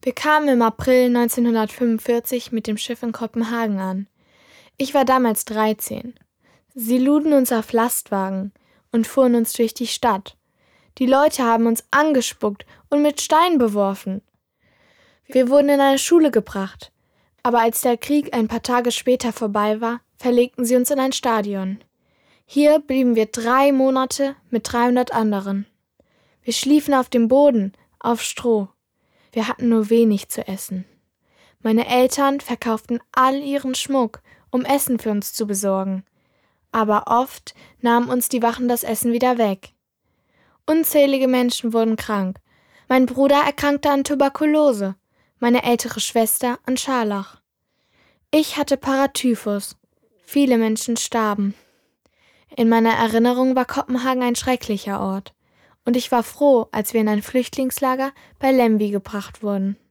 Wir kamen im April 1945 mit dem Schiff in Kopenhagen an. Ich war damals 13. Sie luden uns auf Lastwagen und fuhren uns durch die Stadt. Die Leute haben uns angespuckt und mit Steinen beworfen. Wir wurden in eine Schule gebracht, aber als der Krieg ein paar Tage später vorbei war, verlegten sie uns in ein Stadion. Hier blieben wir 3 Monate mit 300 anderen. Wir schliefen auf dem Boden, auf Stroh. Wir hatten nur wenig zu essen. Meine Eltern verkauften all ihren Schmuck, um Essen für uns zu besorgen. Aber oft nahmen uns die Wachen das Essen wieder weg. Unzählige Menschen wurden krank. Mein Bruder erkrankte an Tuberkulose, meine ältere Schwester an Scharlach. Ich hatte Paratyphus. Viele Menschen starben. In meiner Erinnerung war Kopenhagen ein schrecklicher Ort. Und ich war froh, als wir in ein Flüchtlingslager bei Lemvig gebracht wurden.